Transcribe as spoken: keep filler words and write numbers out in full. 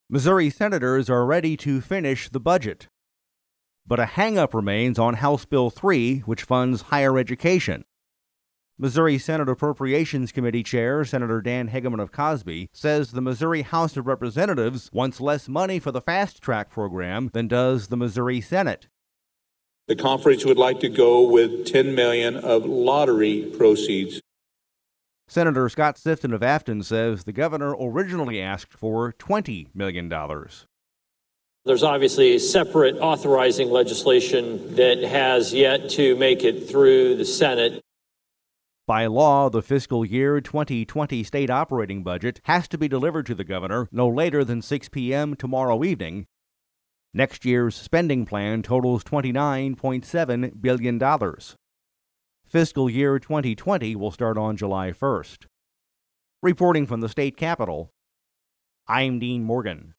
Missouri senators are ready to finish the budget. But a hang-up remains on House Bill three, which funds higher education. Missouri Senate Appropriations Committee Chair Senator Dan Hegeman of Cosby says the Missouri House of Representatives wants less money for the Fast Track program than does the Missouri Senate. The conference would like to go with ten million dollars of lottery proceeds. Senator Scott Sifton of Afton says the governor originally asked for twenty million dollars. There's obviously separate authorizing legislation that has yet to make it through the Senate. By law, the fiscal year twenty twenty state operating budget has to be delivered to the governor no later than six p.m. tomorrow evening. Next year's spending plan totals twenty-nine point seven billion dollars. Fiscal year twenty twenty will start on July first. Reporting from the state capitol, I'm Dean Morgan.